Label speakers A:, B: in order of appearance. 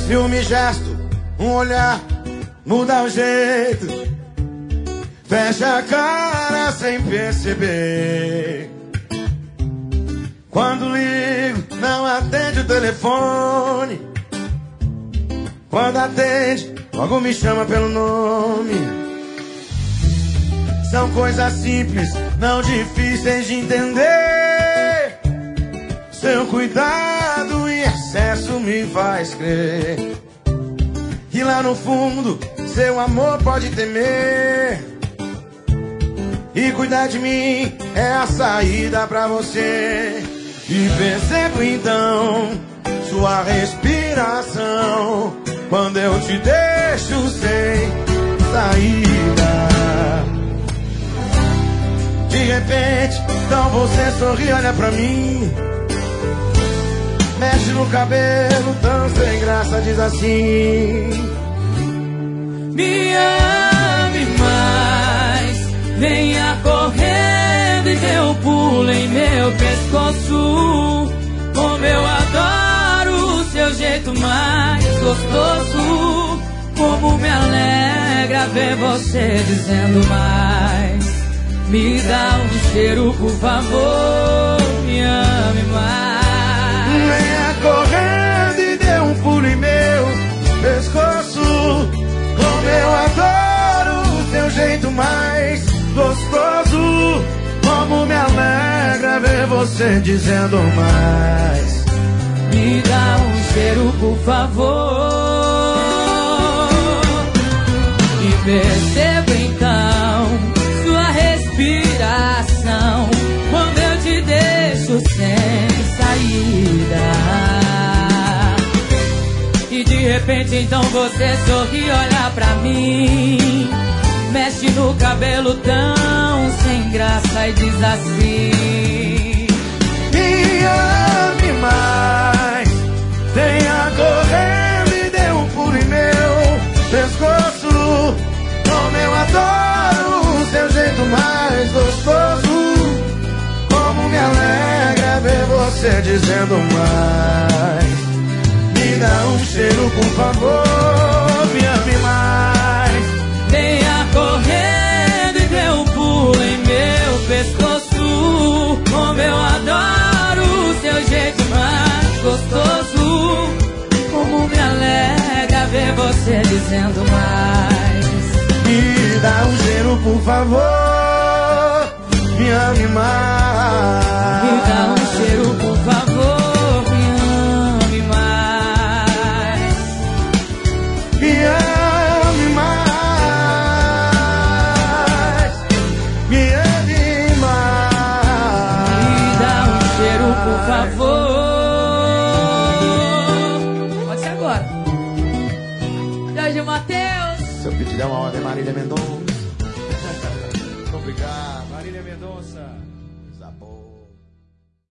A: Ciúme, gesto, um olhar, muda o jeito. Fecha a cara sem perceber. Quando ligo, não atende o telefone. Quando atende, logo me chama pelo nome. São coisas simples, não difíceis de entender. Seu cuidado em excesso me faz crer. E lá no fundo, seu amor pode temer. E cuidar de mim é a saída pra você. E percebo então sua respiração quando eu te deixo sem saída. De repente, então você sorri, olha pra mim. Mexe no cabelo, tão sem graça, diz assim:
B: me ame mais, venha correndo e dê um pulo em meu pescoço. Como eu adoro o seu jeito mais gostoso. Como me alegra ver você dizendo mais. Me dá um cheiro, por favor, me ame mais.
A: Venha correndo e dê um pulo em meu pescoço. Como eu adoro o teu jeito mais gostoso. Como me alegra ver você dizendo mais.
B: Me dá um cheiro, por favor. E percebo então sua respiração quando eu te deixo sem saída. E de repente então você sorri, olha pra mim. Mexe no cabelo tão sem graça e diz assim:
A: me ame mais, venha correndo e dê um pulo em meu pescoço. Como eu adoro o seu jeito mais gostoso. Como me alegra ver você dizendo mais. Me dá um cheiro, por favor, me ame mais.
B: Venha correndo e dê um pulo em meu pescoço. Como eu adoro o seu jeito mais gostoso. Como me alegra ver você dizendo mais.
A: Me dá um cheiro, por favor, me ame mais.
B: Me dá um cheiro, por favor, me ame mais.
A: Me ame mais. Me ame mais.
B: Me dá um cheiro, por favor. Pode ser agora. Jorge Mateus.
A: Seu pedido é uma ordem, Marília Mendonça. Obrigado.
C: Marília Mendonça.
A: Sabor.